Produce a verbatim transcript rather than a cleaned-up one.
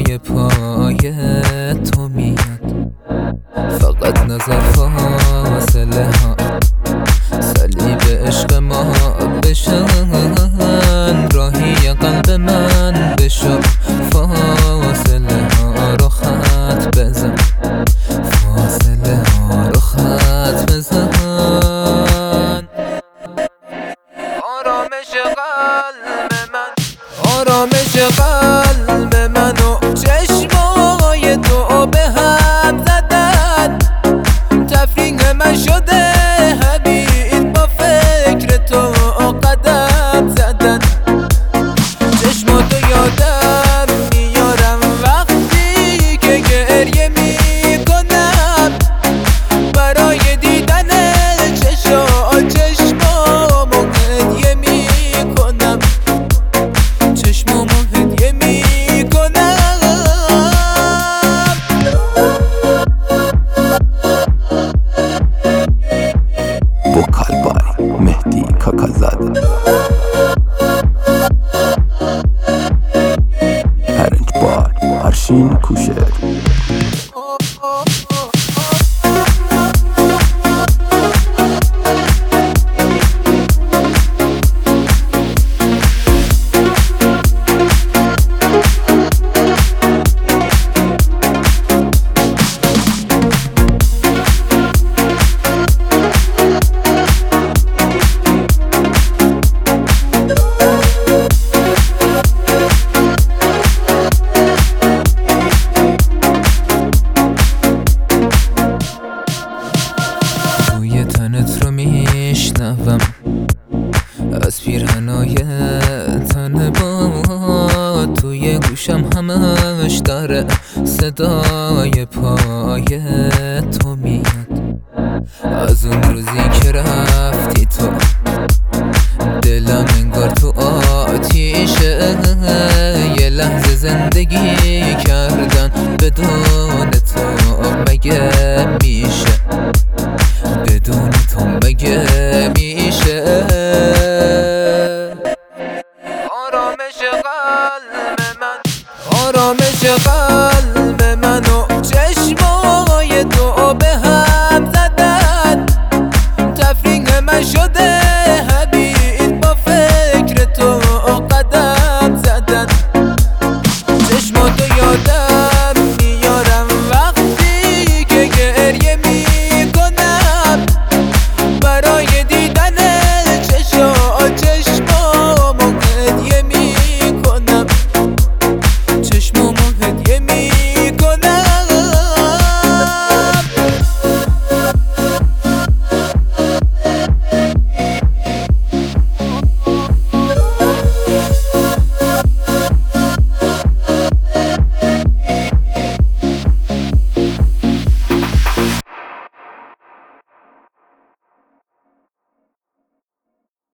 صدای پای تو میاد، فقط نظر فاصله ها صلیب عشق ما بشن، راهی قلب من بشو، فاصله ها رو خط بزن، فاصله ها رو خط بزن. آرامش قلب من، آرامش قلب منو چشمای تو به هم زدن، تفریح من شده حبیب با فکر تو قدم زدن. چشماتو یادم میارم وقتی که گریه میکنم، برای دیدن چشا چشمامو هدیه میکنم، چشمامو هدیه میکنم. وکال بای مهدی کاکازاده، هرنج بای هرشین کوشر. تنت رو میشنوم از پیرهنای تن با، توی گوشم همش داره صدای پای تو میاد. از اون روزی که رفتی تو دلم انگار تو آتیشه، یه لحظه زندگی کردن بدون تو مگه میشه، بدون تو مگه میشه. آرامش قلب من، آرامش قلب